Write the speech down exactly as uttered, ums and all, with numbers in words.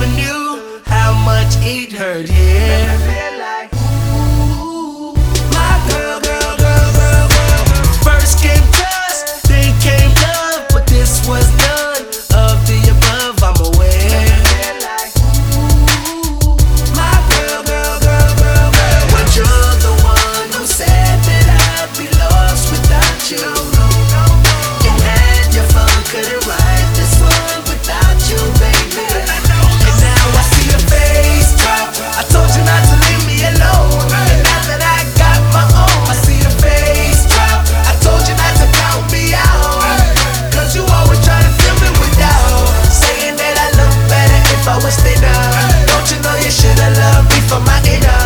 never knew how much it hurt, yeah. Ooh, my girl, girl, girl, girl, girl. First came trust, then came love, but this was none of the above, I'm aware. Ooh, my girl, girl, girl, girl, girl. But you're the one who said that I'd be lost without you. You had your fun, couldn't write this one without you, baby. And now I see your face drop. I told you not to leave me alone, and now that I got my own, I see your face drop. I told you not to count me out, cause you always try to fill me with doubt, saying that I look better if I was thinner. Don't you know you should've loved me for my inner?